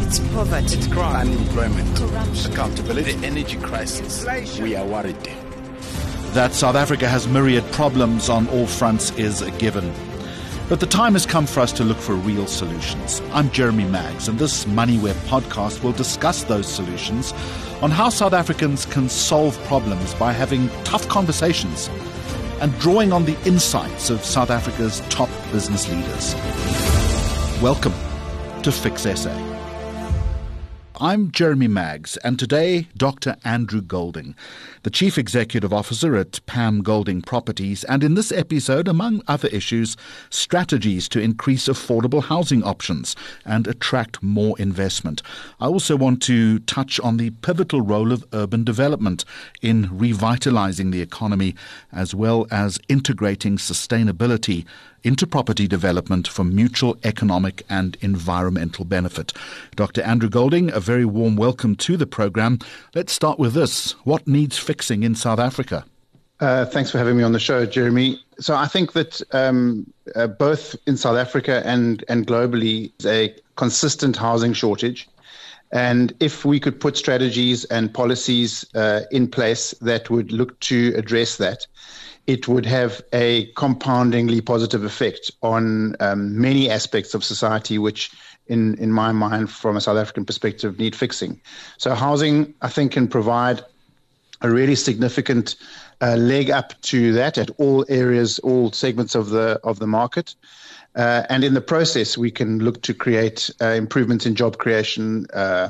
It's poverty. It's crime. Unemployment. Corruption. Accountability. The energy crisis. Inflation. We are worried. That South Africa has myriad problems on all fronts is a given. But the time has come for us to look for real solutions. I'm Jeremy Maggs, and this MoneyWeb podcast will discuss those solutions on how South Africans can solve problems by having tough conversations and drawing on the insights of South Africa's top business leaders. Welcome to Fix SA. I'm Jeremy Maggs, and today Dr. Andrew Golding, the Chief Executive Officer at Pam Golding Properties, and in this episode, among other issues, strategies to increase affordable housing options and attract more investment. I also want to touch on the pivotal role of urban development in revitalizing the economy, as well as integrating sustainability into property development for mutual economic and environmental benefit. Dr. Andrew Golding, a very warm welcome to the program. Let's start with this. What needs fixing in South Africa? Thanks for having me on the show, Jeremy. So I think that both in South Africa and globally, there's a consistent housing shortage. And if we could put strategies and policies in place that would look to address that, it would have a compoundingly positive effect on many aspects of society, which in my mind, from a South African perspective, need fixing. So housing, I think, can provide a really significant leg up to that at all areas, all segments of the market. And in the process, we can look to create improvements in job creation,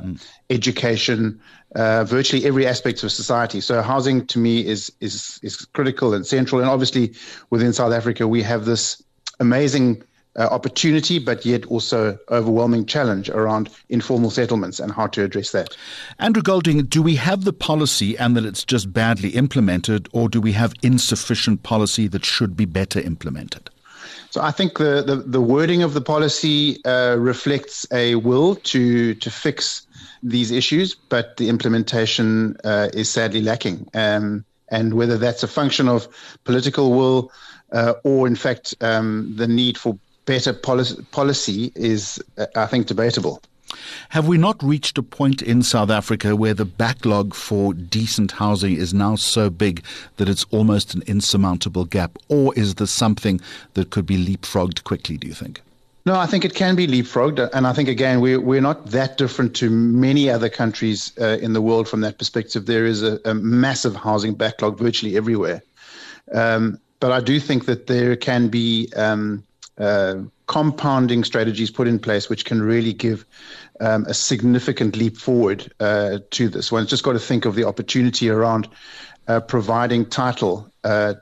education, virtually every aspect of society. So housing to me is critical and central. And obviously within South Africa, we have this amazing opportunity, but yet also overwhelming challenge around informal settlements and how to address that. Andrew Golding, do we have the policy and that it's just badly implemented, or do we have insufficient policy that should be better implemented? So I think the wording of the policy reflects a will to fix these issues, but the implementation is sadly lacking. And whether that's a function of political will or, in fact, the need for better policy is, I think, debatable. Have we not reached a point in South Africa where the backlog for decent housing is now so big that it's almost an insurmountable gap? Or is this something that could be leapfrogged quickly, do you think? No, I think it can be leapfrogged. And I think, again, we're not that different to many other countries in the world from that perspective. There is a massive housing backlog virtually everywhere. But I do think that there can be compounding strategies put in place which can really give a significant leap forward to this. One's just got to think of the opportunity around providing title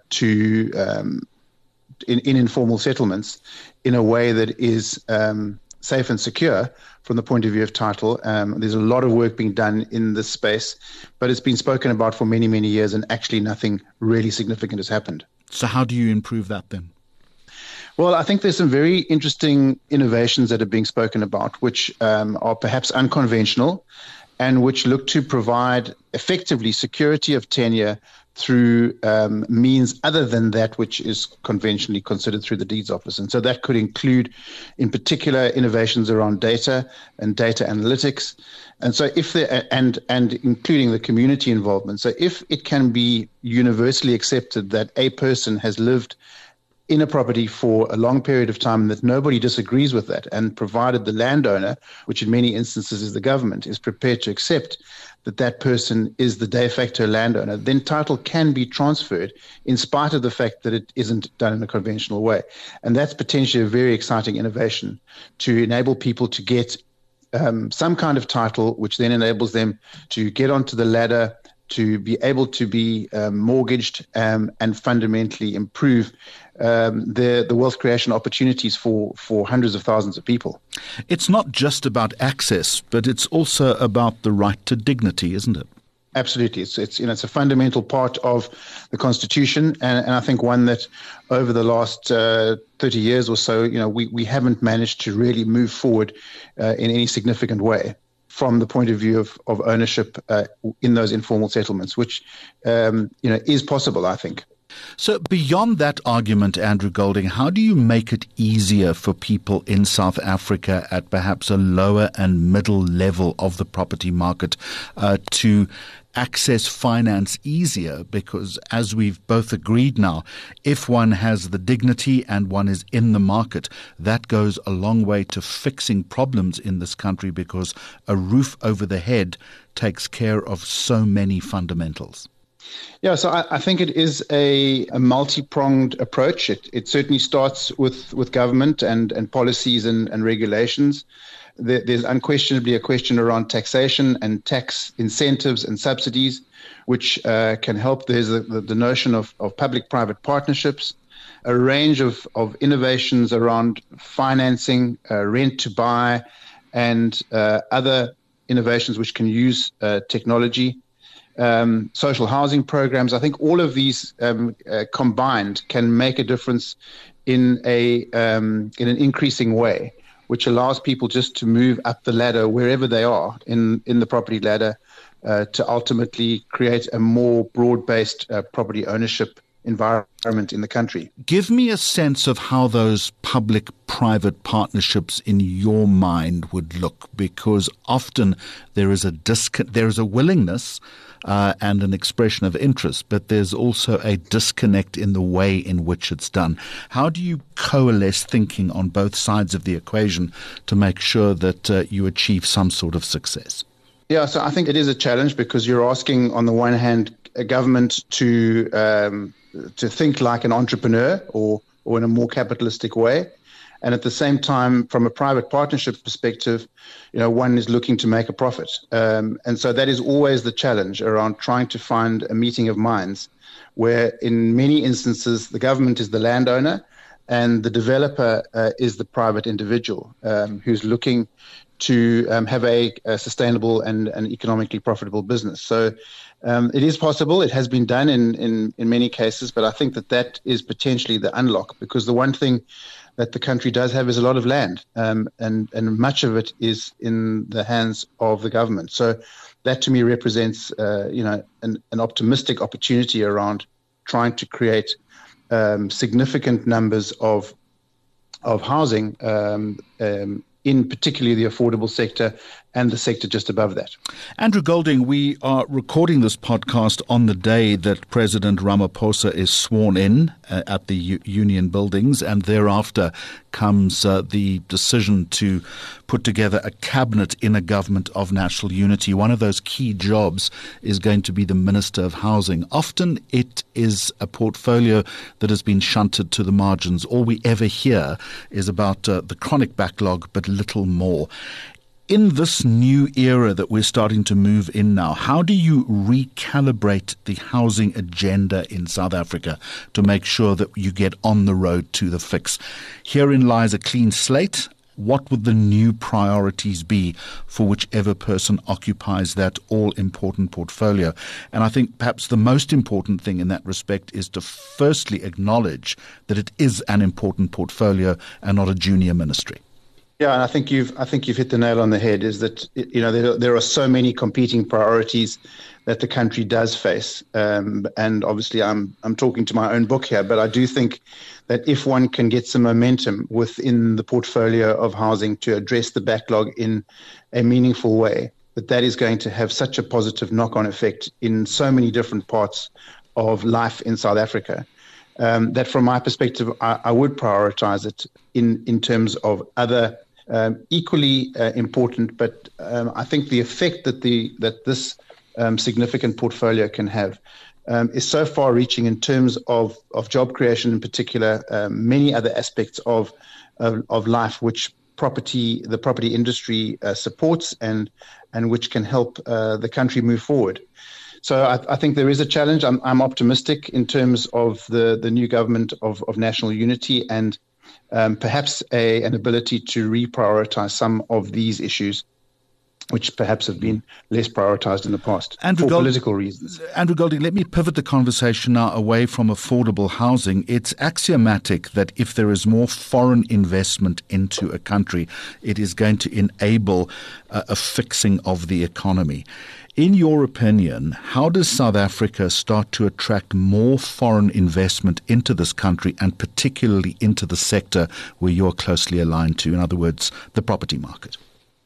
to in informal settlements in a way that is safe and secure from the point of view of title. There's a lot of work being done in this space, but it's been spoken about for many, many years, and actually nothing really significant has happened. So how do you improve that then? Well, I think there's some very interesting innovations that are being spoken about, which are perhaps unconventional and which look to provide effectively security of tenure through means other than that which is conventionally considered through the deeds office. And so that could include, in particular, innovations around data and data analytics. And so if there, and including the community involvement. So if it can be universally accepted that a person has lived in a property for a long period of time, that nobody disagrees with that, and provided the landowner, which in many instances is the government, is prepared to accept that that person is the de facto landowner, then title can be transferred in spite of the fact that it isn't done in a conventional way. And that's potentially a very exciting innovation to enable people to get some kind of title, which then enables them to get onto the ladder, to be able to be mortgaged and fundamentally improve the wealth creation opportunities for hundreds of thousands of people. It's not just about access, but it's also about the right to dignity, isn't it? Absolutely. It's a fundamental part of the Constitution, and I think one that over the last 30 years or so, we haven't managed to really move forward in any significant way from the point of view of ownership in those informal settlements, which is possible, I think. So beyond that argument, Andrew Golding, how do you make it easier for people in South Africa at perhaps a lower and middle level of the property market to access finance easier? Because as we've both agreed now, if one has the dignity and one is in the market, that goes a long way to fixing problems in this country, because a roof over the head takes care of so many fundamentals. Yeah, so I think it is a multi-pronged approach. It certainly starts with government and policies and regulations. There's unquestionably a question around taxation and tax incentives and subsidies, which can help. There's the notion of public-private partnerships, a range of innovations around financing, rent to buy, and other innovations which can use technology. Social housing programs. I think all of these combined can make a difference in an increasing way, which allows people just to move up the ladder wherever they are in the property ladder to ultimately create a more broad-based property ownership environment in the country. Give me a sense of how those public-private partnerships in your mind would look, because often there is a willingness and an expression of interest, but there's also a disconnect in the way in which it's done. How do you coalesce thinking on both sides of the equation to make sure that you achieve some sort of success? Yeah, so I think it is a challenge, because you're asking, on the one hand, a government to think like an entrepreneur or in a more capitalistic way. And at the same time, from a private partnership perspective, one is looking to make a profit. And so that is always the challenge around trying to find a meeting of minds, where in many instances, the government is the landowner and the developer is the private individual who's looking to have a sustainable and economically profitable business. So it is possible. It has been done in many cases, but I think that is potentially the unlock, because the one thing that the country does have is a lot of land, and much of it is in the hands of the government. So that to me represents an optimistic opportunity around trying to create significant numbers of housing in particularly the affordable sector and the sector just above that. Andrew Golding, we are recording this podcast on the day that President Ramaphosa is sworn in at the Union Buildings, and thereafter comes the decision to put together a cabinet in a government of national unity. One of those key jobs is going to be the Minister of Housing. Often it is a portfolio that has been shunted to the margins. All we ever hear is about the chronic backlog, but little more. In this new era that we're starting to move in now, how do you recalibrate the housing agenda in South Africa to make sure that you get on the road to the fix? Herein lies a clean slate. What would the new priorities be for whichever person occupies that all-important portfolio? And I think perhaps the most important thing in that respect is to firstly acknowledge that it is an important portfolio and not a junior ministry. Yeah, and I think you've hit the nail on the head. Is that there are so many competing priorities that the country does face, and obviously I'm talking to my own book here, but I do think that if one can get some momentum within the portfolio of housing to address the backlog in a meaningful way, that is going to have such a positive knock-on effect in so many different parts of life in South Africa. That from my perspective, I would prioritize it in terms of other equally important, but I think the effect that this significant portfolio can have is so far-reaching in terms of job creation, in particular, many other aspects of life which the property industry supports and which can help the country move forward. So I think there is a challenge. I'm optimistic in terms of the new government of national unity and perhaps an ability to reprioritize some of these issues. which perhaps have been less prioritized in the past for political reasons. Andrew Golding, let me pivot the conversation now away from affordable housing. It's axiomatic that if there is more foreign investment into a country, it is going to enable a fixing of the economy. In your opinion, how does South Africa start to attract more foreign investment into this country, and particularly into the sector where you're closely aligned to, in other words, the property market?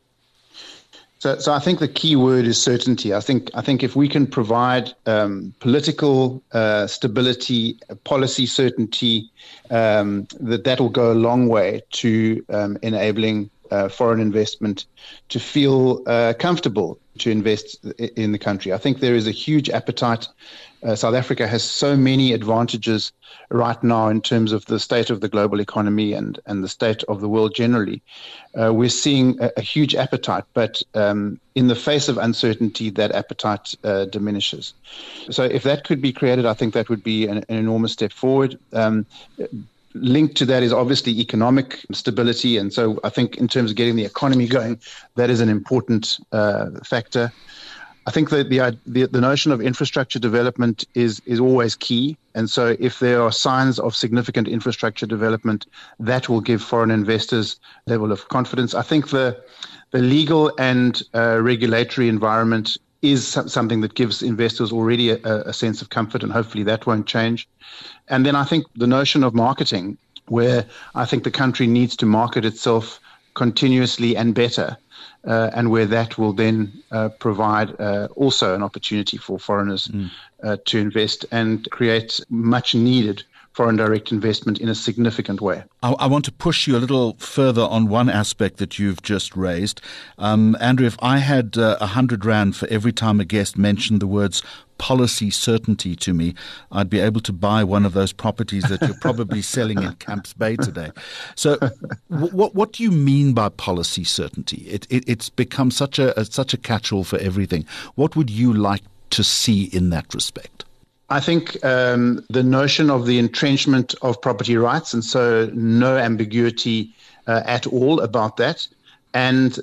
So I think the key word is certainty. I think if we can provide political stability, policy certainty, that will go a long way to enabling foreign investment to feel comfortable to invest in the country. I think there is a huge appetite. South Africa has so many advantages right now in terms of the state of the global economy and the state of the world generally. We're seeing a huge appetite, but in the face of uncertainty, that appetite diminishes. So if that could be created, I think that would be an enormous step forward. Linked to that is obviously economic stability. And so I think in terms of getting the economy going, that is an important factor. I think that the notion of infrastructure development is always key. And so if there are signs of significant infrastructure development, that will give foreign investors a level of confidence. I think the legal and regulatory environment is something that gives investors already a sense of comfort, and hopefully that won't change. And then I think the notion of marketing, where I think the country needs to market itself continuously and better, and where that will then provide also an opportunity for foreigners to invest and create much needed foreign direct investment in a significant way. I want to push you a little further on one aspect that you've just raised. Andrew, if I had 100 Rand for every time a guest mentioned the words policy certainty to me, I'd be able to buy one of those properties that you're probably selling in Camps Bay today. So what do you mean by policy certainty? It's become such a catch-all for everything. What would you like to see in that respect? I think the notion of the entrenchment of property rights, and so no ambiguity at all about that, and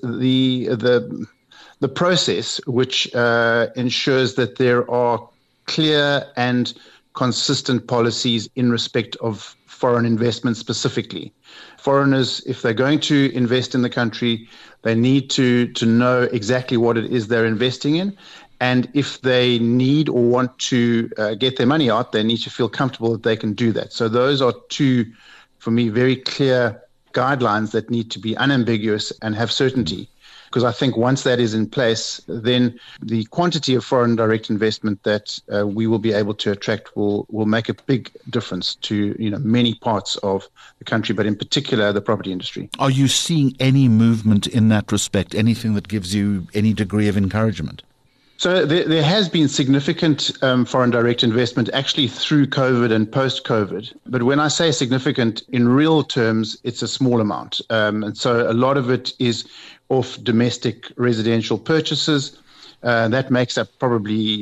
the process which ensures that there are clear and consistent policies in respect of foreign investment specifically. Foreigners, if they're going to invest in the country, they need to know exactly what it is they're investing in. And if they need or want to get their money out, they need to feel comfortable that they can do that. So those are two, for me, very clear guidelines that need to be unambiguous and have certainty. Because I think once that is in place, then the quantity of foreign direct investment that we will be able to attract will make a big difference to many parts of the country, but in particular the property industry. Are you seeing any movement in that respect? Anything that gives you any degree of encouragement? So there has been significant foreign direct investment actually through COVID and post-COVID. But when I say significant, in real terms, it's a small amount. And so a lot of it is off domestic residential purchases. That makes up probably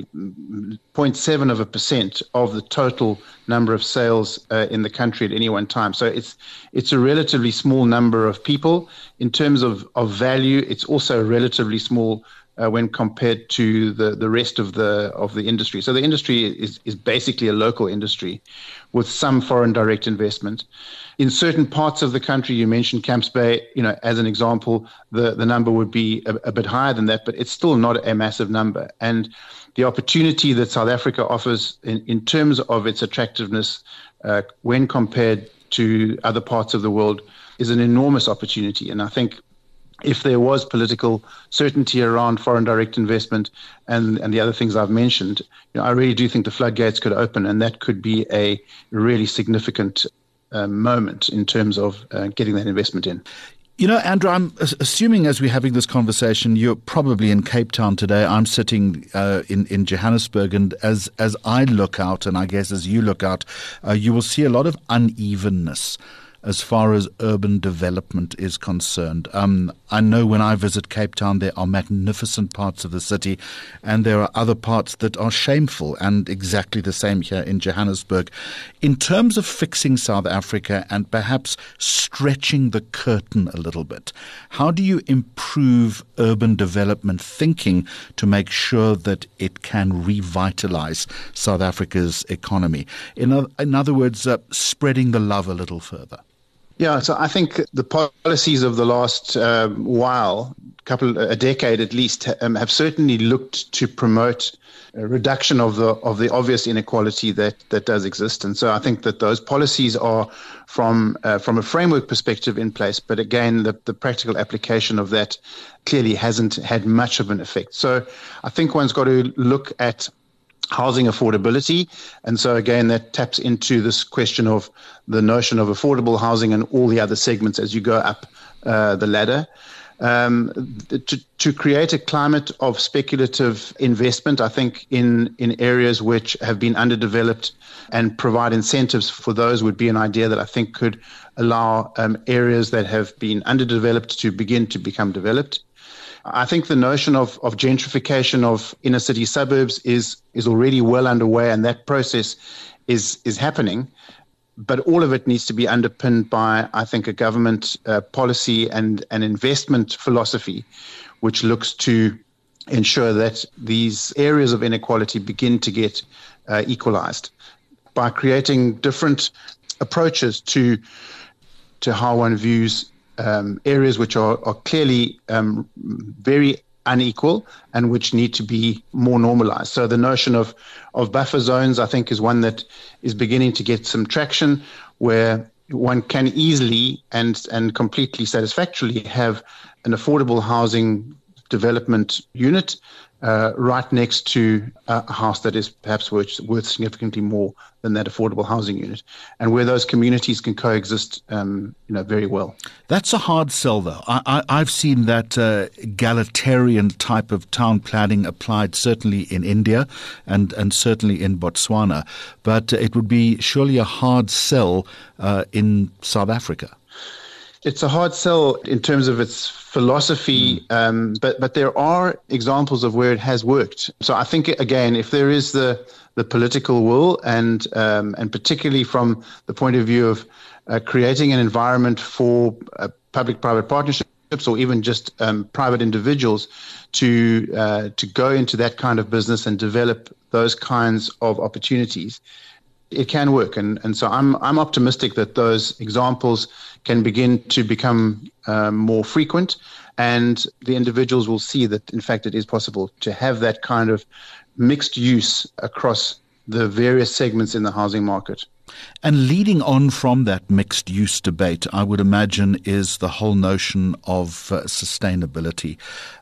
0.7% of the total number of sales in the country at any one time. So it's a relatively small number of people. In terms of value, it's also relatively small when compared to the rest of the industry. So the industry is basically a local industry with some foreign direct investment. In certain parts of the country, you mentioned Camps Bay, as an example, the number would be a bit higher than that, but it's still not a massive number. And the opportunity that South Africa offers in terms of its attractiveness when compared to other parts of the world is an enormous opportunity. And I think if there was political certainty around foreign direct investment and the other things I've mentioned, I really do think the floodgates could open, and that could be a really significant moment in terms of getting that investment in. Andrew, I'm assuming as we're having this conversation, you're probably in Cape Town today. I'm sitting in Johannesburg, and as I look out, and I guess as you look out, you will see a lot of unevenness as far as urban development is concerned. I know when I visit Cape Town, there are magnificent parts of the city, and there are other parts that are shameful, and exactly the same here in Johannesburg. In terms of fixing South Africa and perhaps stretching the curtain a little bit, how do you improve urban development thinking to make sure that it can revitalize South Africa's economy? In other words, spreading the love a little further. Yeah, so I think the policies of the last a decade at least, have certainly looked to promote a reduction of the obvious inequality that does exist. And so I think that those policies are from a framework perspective in place, but again, the practical application of that clearly hasn't had much of an effect. So I think one's got to look at housing affordability. And so again, that taps into this question of the notion of affordable housing and all the other segments as you go up the ladder. To create a climate of speculative investment, I think in areas which have been underdeveloped and provide incentives for those would be an idea that I think could allow areas that have been underdeveloped to begin to become developed. I think the notion of gentrification of inner city suburbs is already well underway, and that process is happening. But all of it needs to be underpinned by, I think, a government policy and an investment philosophy, which looks to ensure that these areas of inequality begin to get equalized by creating different approaches to how one views areas which are clearly very unequal and which need to be more normalized. So the notion of buffer zones, I think, is one that is beginning to get some traction, where one can easily and completely satisfactorily have an affordable housing development unit right next to a house that is perhaps worth significantly more than that affordable housing unit, and where those communities can coexist very well. That's a hard sell, though. I've seen that egalitarian type of town planning applied certainly in India and certainly in Botswana, but it would be surely a hard sell in South Africa. It's a hard sell in terms of its philosophy, but there are examples of where it has worked. So I think, again, if there is the political will and particularly from the point of view of creating an environment for public-private partnerships or even just private individuals to go into that kind of business and develop those kinds of opportunities, it can work. And so I'm optimistic that those examples can begin to become more frequent, and the individuals will see that, in fact, it is possible to have that kind of mixed use across the various segments in the housing market. And leading on from that mixed use debate, I would imagine, is the whole notion of sustainability.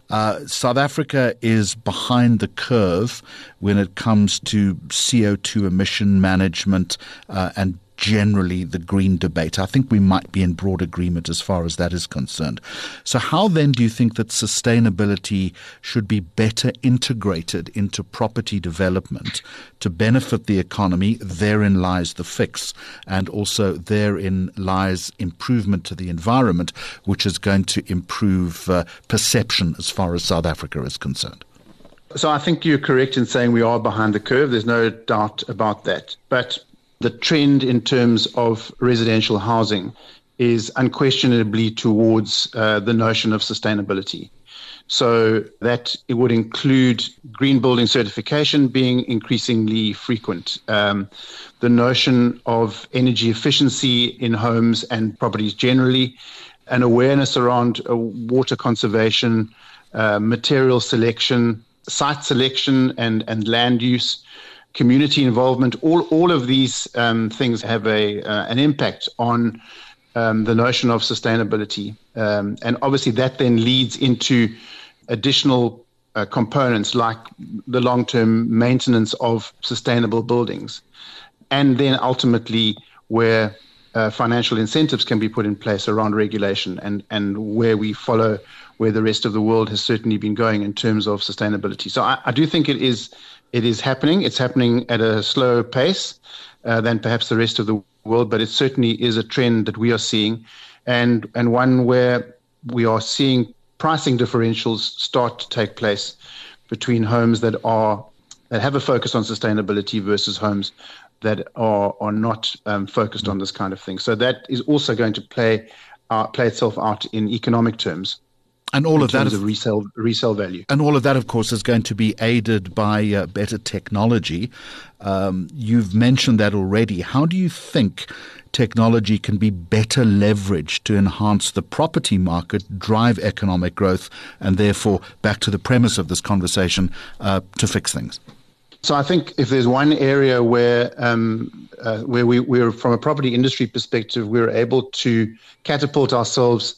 South Africa is behind the curve when it comes to CO2 emission management and generally the green debate. I think we might be in broad agreement as far as that is concerned. So how then do you think that sustainability should be better integrated into property development to benefit the economy? Therein lies the fix, and also therein lies improvement to the environment, which is going to improve perception as far as South Africa is concerned. So I think you're correct in saying we are behind the curve. There's no doubt about that. But the trend in terms of residential housing is unquestionably towards the notion of sustainability. So that it would include green building certification being increasingly frequent. The notion of energy efficiency in homes and properties generally, an awareness around water conservation, material selection, site selection and land use, community involvement, all of these things have an impact on the notion of sustainability. And obviously that then leads into additional components like the long-term maintenance of sustainable buildings. And then ultimately where financial incentives can be put in place around regulation and where we follow where the rest of the world has certainly been going in terms of sustainability. So I do think it is happening. It's happening at a slower pace than perhaps the rest of the world, but it certainly is a trend that we are seeing, and one where we are seeing pricing differentials start to take place between homes that have a focus on sustainability versus homes that are not focused on this kind of thing. So that is also going to play itself out in economic terms. And all of that of resale value. And all of that, of course, is going to be aided by better technology. You've mentioned that already. How do you think technology can be better leveraged to enhance the property market, drive economic growth, and therefore, back to the premise of this conversation, to fix things? So I think if there's one area where we're, from a property industry perspective, we're able to catapult ourselves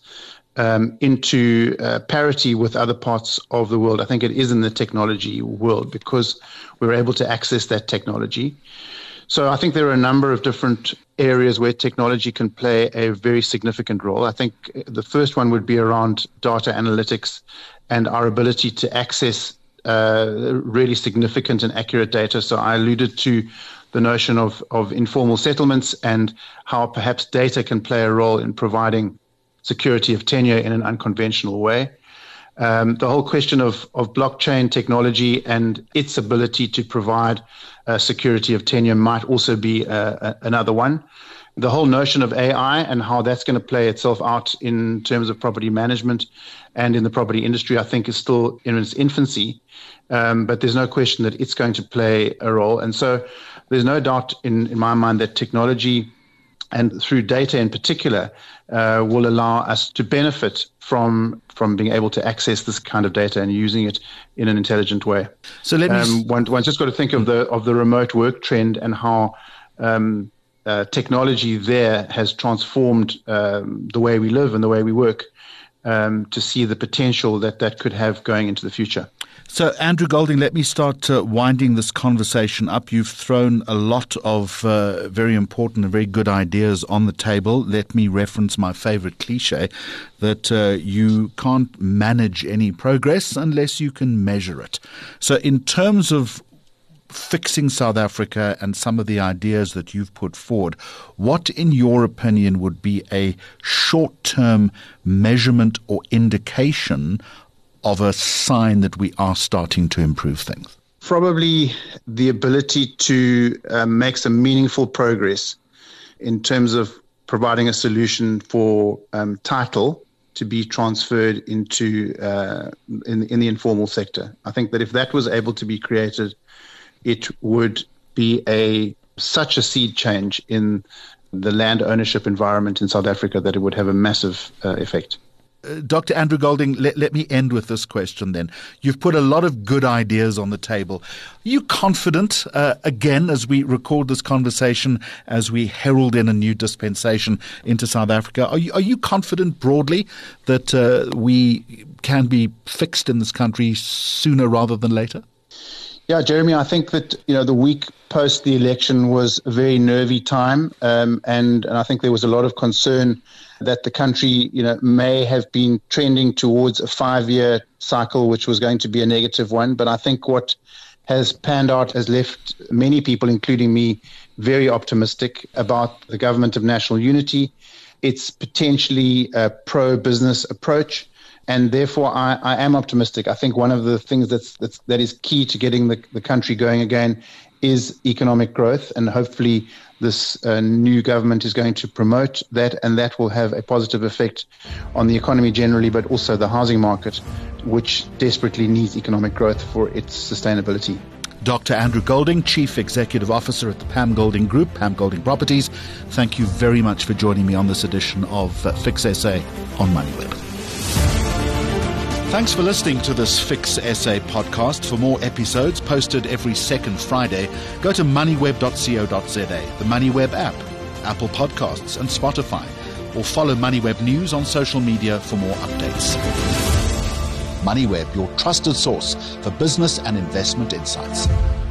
into parity with other parts of the world, I think it is in the technology world, because we're able to access that technology. So I think there are a number of different areas where technology can play a very significant role. I think the first one would be around data analytics and our ability to access really significant and accurate data. So I alluded to the notion of informal settlements and how perhaps data can play a role in providing security of tenure in an unconventional way. The whole question of blockchain technology and its ability to provide security of tenure might also be another one. The whole notion of AI and how that's going to play itself out in terms of property management and in the property industry, I think is still in its infancy. But there's no question that it's going to play a role. And so there's no doubt in my mind that technology, and through data in particular, will allow us to benefit from being able to access this kind of data and using it in an intelligent way. So let me one's just got to think of the remote work trend and how technology there has transformed the way we live and the way we work, to see the potential that could have going into the future. So, Andrew Golding, let me start winding this conversation up. You've thrown a lot of very important and very good ideas on the table. Let me reference my favorite cliche that you can't manage any progress unless you can measure it. So in terms of fixing South Africa and some of the ideas that you've put forward, what, in your opinion, would be a short-term measurement or indication of a sign that we are starting to improve things? Probably the ability to make some meaningful progress in terms of providing a solution for title to be transferred into in the informal sector. I think that if that was able to be created, it would be such a seed change in the land ownership environment in South Africa that it would have a massive effect. Dr. Andrew Golding, let me end with this question then. You've put a lot of good ideas on the table. Are you confident, again, as we record this conversation, as we herald in a new dispensation into South Africa, are you confident broadly that we can be fixed in this country sooner rather than later? Yeah, Jeremy, I think that the week post the election was a very nervy time, and I think there was a lot of concern that the country, may have been trending towards a 5-year cycle, which was going to be a negative one. But I think what has panned out has left many people, including me, very optimistic about the government of national unity, its potentially pro-business approach. And therefore, I am optimistic. I think one of the things that is key to getting the country going again is economic growth, and hopefully this new government is going to promote that, and that will have a positive effect on the economy generally, but also the housing market, which desperately needs economic growth for its sustainability. Dr. Andrew Golding, Chief Executive Officer at the Pam Golding Group, Pam Golding Properties, thank you very much for joining me on this edition of Fix SA on MoneyWeb. Thanks for listening to this Fix SA podcast. For more episodes posted every second Friday, go to moneyweb.co.za, the MoneyWeb app, Apple Podcasts and Spotify, or follow MoneyWeb News on social media for more updates. MoneyWeb, your trusted source for business and investment insights.